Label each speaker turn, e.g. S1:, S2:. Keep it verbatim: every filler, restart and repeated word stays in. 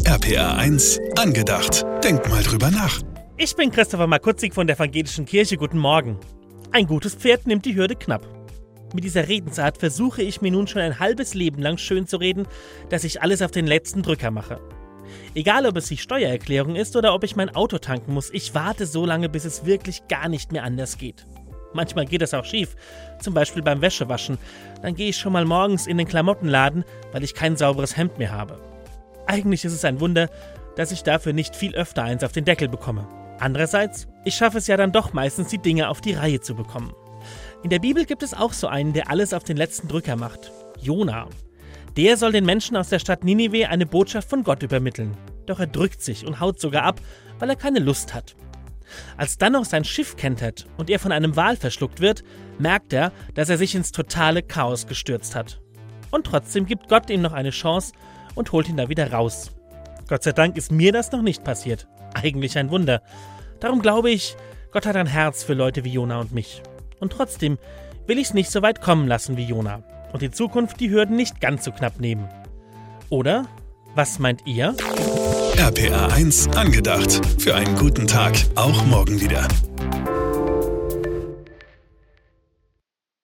S1: R P R eins angedacht. Denk mal drüber nach.
S2: Ich bin Christopher Markutzig von der Evangelischen Kirche. Guten Morgen. Ein gutes Pferd nimmt die Hürde knapp. Mit dieser Redensart versuche ich mir nun schon ein halbes Leben lang schön zu reden, dass ich alles auf den letzten Drücker mache. Egal, ob es die Steuererklärung ist oder ob ich mein Auto tanken muss, ich warte so lange, bis es wirklich gar nicht mehr anders geht. Manchmal geht es auch schief, zum Beispiel beim Wäschewaschen. Dann gehe ich schon mal morgens in den Klamottenladen, weil ich kein sauberes Hemd mehr habe. Eigentlich ist es ein Wunder, dass ich dafür nicht viel öfter eins auf den Deckel bekomme. Andererseits, ich schaffe es ja dann doch meistens, die Dinge auf die Reihe zu bekommen. In der Bibel gibt es auch so einen, der alles auf den letzten Drücker macht. Jona. Der soll den Menschen aus der Stadt Ninive eine Botschaft von Gott übermitteln. Doch er drückt sich und haut sogar ab, weil er keine Lust hat. Als dann noch sein Schiff kentert und er von einem Wal verschluckt wird, merkt er, dass er sich ins totale Chaos gestürzt hat. Und trotzdem gibt Gott ihm noch eine Chance und holt ihn da wieder raus. Gott sei Dank ist mir das noch nicht passiert. Eigentlich ein Wunder. Darum glaube ich, Gott hat ein Herz für Leute wie Jona und mich. Und trotzdem will ich es nicht so weit kommen lassen wie Jona und in Zukunft die Hürden nicht ganz so knapp nehmen. Oder? Was meint ihr?
S1: R P R eins angedacht. Für einen guten Tag, auch morgen wieder.